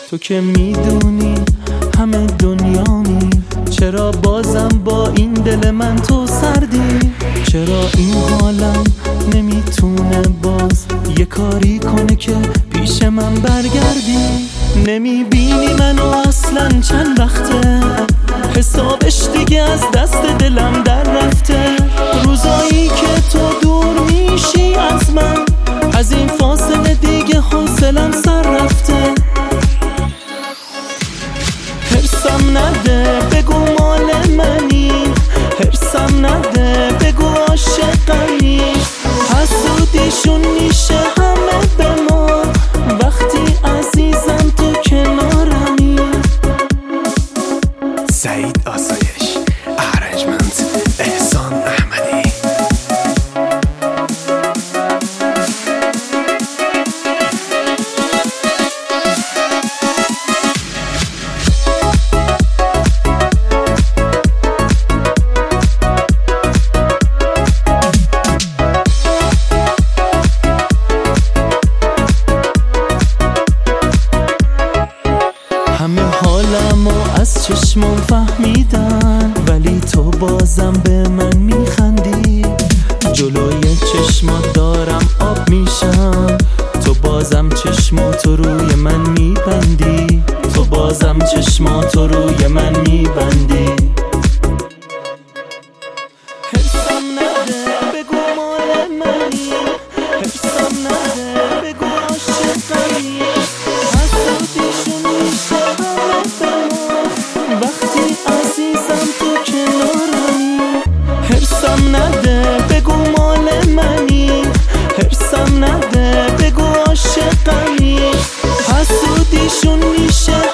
تو که میدونی همه دنیامی، چرا بازم با این دل من تو سردی؟ چرا این حالم نمیتونه باز یه کاری کنه که پیش من برگردی؟ نمیبینی منو اصلا چند وقته، حسابش دیگه از دست دلم در رفته. روزایی که تو دور میشی از من، از این فاصله دیگه حوصلم سر رفته. حرصم نده بگو مال منی، حرصم نده بگو عاشقمی. حسودیشون میشه همه به ما وقتی عزیزم تو کنارمی. سعید آسایش، ارنجمنت احسان احمدی. همه حالمو از چشمم فهمیدن، ولی تو بازم به من میخندی. جلوی چشمات دارم آب میشم، تو بازم چشماتو روی من میبندی. تو بازم چشماتو روی من میبندی. حرصم نده بگو مال منی، حرصم نده بگو عاشقمی. حسودیشون میشه همه به ما وقتی عزیزم تو کنارمی. حرصم نده بگو مال منی، حرصم نده بگو عاشقمی. حسودیشون میشه